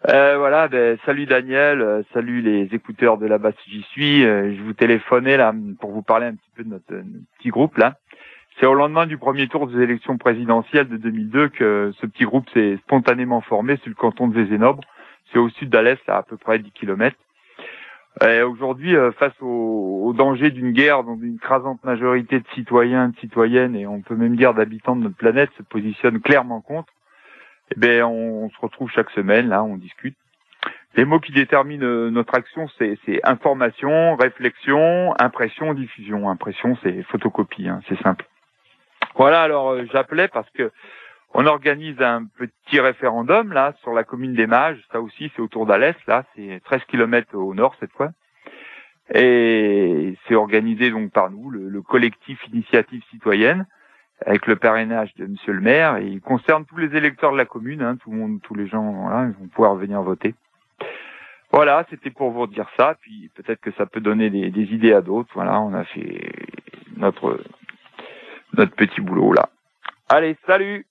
Voilà, salut Daniel, salut les écouteurs de là-bas si j'y suis. Je vous téléphonais là pour vous parler un petit peu de notre petit groupe là. C'est au lendemain du premier tour des élections présidentielles de 2002 que ce petit groupe s'est spontanément formé sur le canton de Vézénobre. C'est au sud d'Alès, à peu près 10 kilomètres. Aujourd'hui, face au danger d'une guerre dont une écrasante majorité de citoyens, de citoyennes et on peut même dire d'habitants de notre planète se positionnent clairement contre, on se retrouve chaque semaine, là, on discute. Les mots qui déterminent notre action, c'est information, réflexion, impression, diffusion. Impression, c'est photocopie, hein, c'est simple. Voilà, alors j'appelais parce que on organise un petit référendum là sur la commune des Mages. Ça aussi, c'est autour d'Alès, là, c'est 13 kilomètres au nord cette fois. Et c'est organisé donc par nous, le collectif Initiative Citoyenne, avec le parrainage de Monsieur le maire. Et il concerne tous les électeurs de la commune, hein, tout le monde, tous les gens, voilà, ils vont pouvoir venir voter. Voilà, c'était pour vous dire ça. Puis peut-être que ça peut donner des idées à d'autres. Voilà, on a fait notre petit boulot là. Allez, salut!